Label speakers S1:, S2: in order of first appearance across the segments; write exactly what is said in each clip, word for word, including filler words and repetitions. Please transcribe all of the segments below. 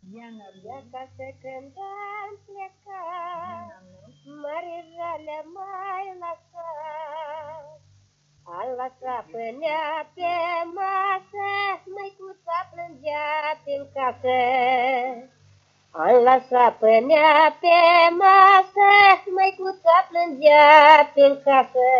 S1: De acasă când am plecat, mărirele mai lăsat. Am lăsat pânea pe masă, măicuța plângea prin casă. Am lăsat pânea pe masă, măicuța plângea prin casă.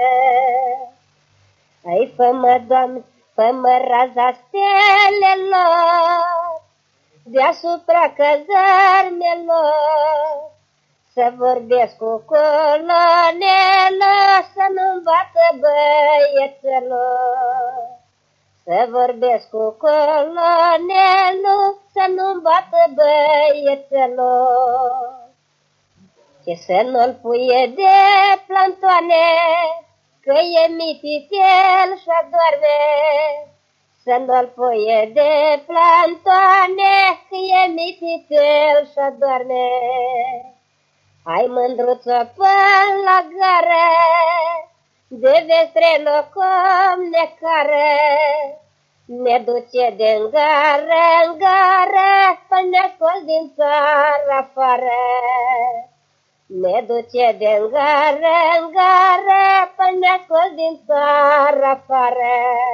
S1: Ai, fă-mă, Doamne, fă-mă raza stelelor, deasupra căzărmelor, să vorbesc cu colonelor, să nu-mi bată băiețelor. Să vorbesc cu colonelul, să nu-mi bată băiețelor. Ce să nu-l puie de plantoane, că e mititel și doarme. Să nu-l puie de plantoane, că e mititel și doarme. Hai, mândruță, până la gară, de vestre locom necare, ne duce din gară în gară, până scos din țară afară. Ne duce din gară în gară, până scos din țară afară.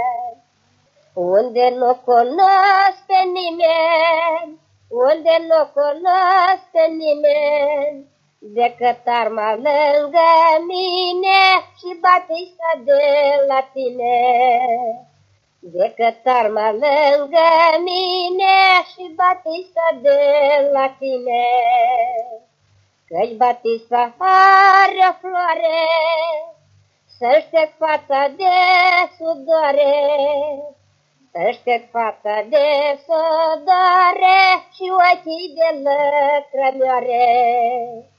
S1: Unde nu cunosc pe nimeni, unde nu cunosc pe nimeni, decât arma lângă mine și batista de la tine. Decât arma lângă mine și batista de la tine. Căci batista are o floare, să-și fața de sudoare, să-și fața de sudoare și ochii de lăcrămioare.